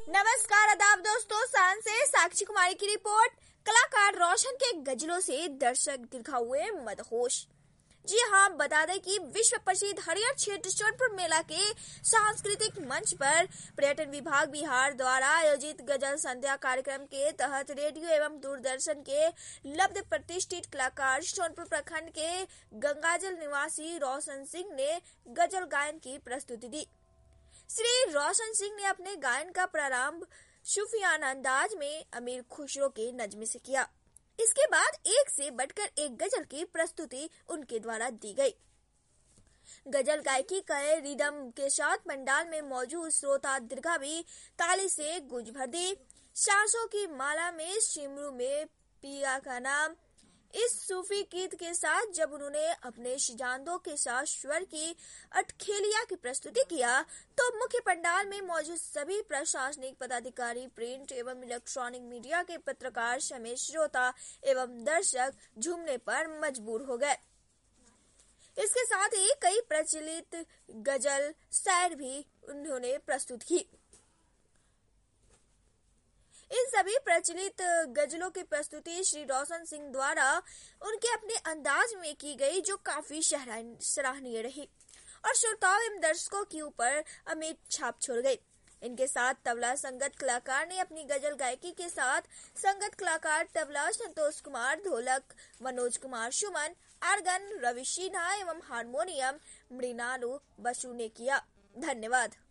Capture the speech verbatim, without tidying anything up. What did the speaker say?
नमस्कार, आदाब दोस्तों। सान से साक्षी कुमारी की रिपोर्ट। कलाकार रोशन के गजलों से दर्शक दिखा हुए मदहोश। जी हाँ, बता दें कि विश्व प्रसिद्ध हरियर क्षेत्र सोनपुर मेला के सांस्कृतिक मंच पर पर्यटन विभाग बिहार द्वारा आयोजित गजल संध्या कार्यक्रम के तहत रेडियो एवं दूरदर्शन के लब्ध प्रतिष्ठित कलाकार सोनपुर प्रखंड के गंगाजल निवासी रोशन सिंह ने गजल गायन की प्रस्तुति दी। श्री रोशन सिंह ने अपने गायन का प्रारंभ सूफियाना अंदाज में अमीर खुसरो के नज़्म से किया। इसके बाद एक से बढ़कर एक गजल की प्रस्तुति उनके द्वारा दी गई। गजल गायकी के रिदम के साथ पंडाल में मौजूद श्रोता दीर्घा भी ताली से गूंज भर दी। सांसों की माला में सिमरू में पिया का नाम, इस सूफी गीत के साथ जब उन्होंने अपने शिजांदों के साथ स्वर की अटखेलिया की प्रस्तुति किया तो मुख्य पंडाल में मौजूद सभी प्रशासनिक पदाधिकारी, प्रिंट एवं इलेक्ट्रॉनिक मीडिया के पत्रकार समेत श्रोता एवं दर्शक झूमने पर मजबूर हो गए। इसके साथ ही कई प्रचलित गजल शायर भी उन्होंने प्रस्तुत की। इन सभी प्रचलित गजलों की प्रस्तुति श्री रोशन सिंह द्वारा उनके अपने अंदाज में की गई, जो काफी सराहनीय रही और श्रोताओं एवं दर्शकों के ऊपर अमिट छाप छोड़ गई। इनके साथ तबला संगत कलाकार ने अपनी गजल गायकी के साथ संगत कलाकार तबला संतोष कुमार, ढोलक मनोज कुमार सुमन, आर्गन रवि सिन्हा एवं हारमोनियम मृणालु बसु ने किया। धन्यवाद।